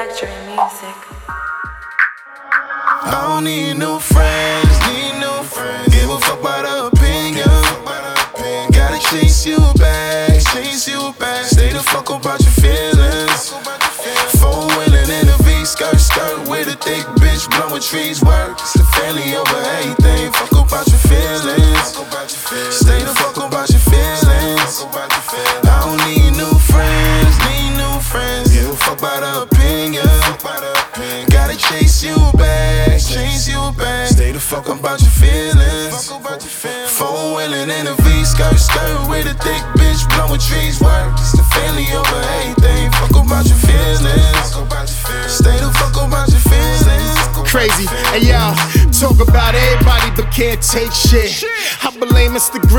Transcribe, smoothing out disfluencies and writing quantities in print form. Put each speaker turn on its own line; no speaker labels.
luxury music.
I don't need new friends, give a fuck about the opinion. Gotta chase you back, stay the fuck about your feelings. Four-wheeling in a V-skirt with a thick bitch, blowing trees work. It's the family over everything, fuck about your feelings. Stay the fuck about your feelings. I don't need new friends, give a fuck about the opinion. Gotta chase you back, stay the fuck about your feelings. Four-wheeling in a V-skirt with a thick bitch, blowing trees work. It's the family over everything, fuck about your feelings. Stay the fuck about your feelings.
Crazy, and y'all talk about everybody but can't take shit. I blame Instagram.